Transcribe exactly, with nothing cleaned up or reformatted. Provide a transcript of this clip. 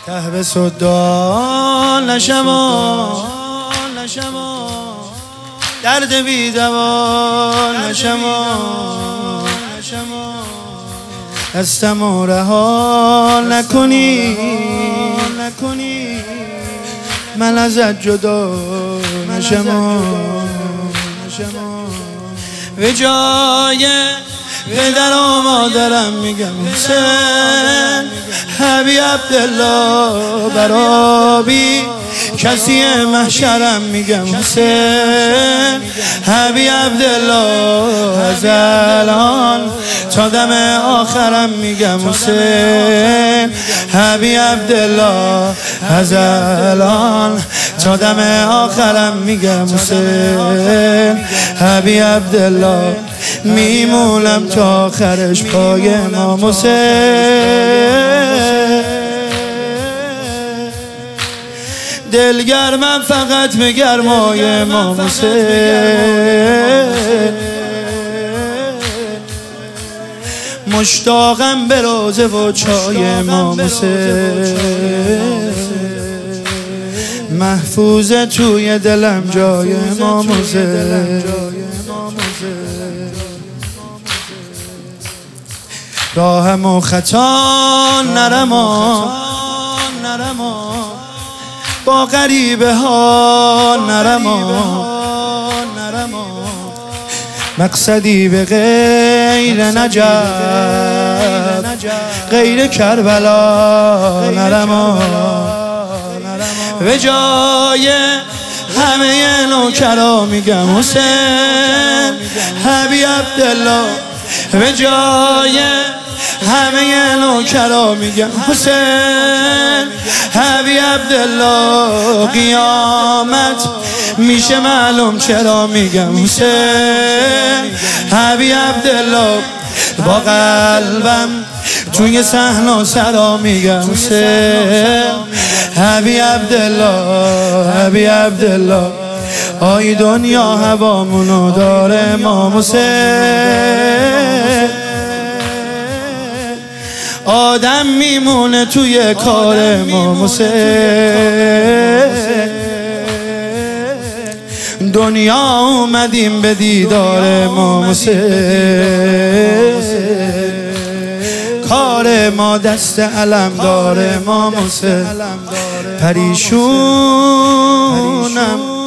ته به صدال نشما درد بی دوال نشما دستمو رها نکنی من ازت جدا نشما به جای پدر و مادرم میگم حسین حبی عبدالله برابی کسی محشرم میگم حسین حبی عبدالله از الان تا دم آخرم میگم حسین حبی عبدالله از الان تا دم آخرم میگم حسین حبی عبدالله میمونم تا آخرش پای امام حسین دلگرمم فقط به گرمای امام حسین مشتاقم به روزه و چای امام حسین محفوظ توی دلم جای امام حسین راهم و خطا نرما با غریبه ها نرما مقصدی به غیر نجف غیر کربلا نرما به جای همه نوکرا میگم حسین حبی عبدالله به جای همه نوکرا میگم حسین حبی عبدالله قیامت میشه معلوم چرا میگم حسین حبی عبدالله با قلبم توی صحن و سرا میگم حسین حبی عبدالله حبی عبدالله آی دنیا هوامونو داره امام حسین آدم میمونه توی کار امام حسین دنیا اومدیم به دیدار امام حسین کار ما دست علم داره امام حسین پریشونم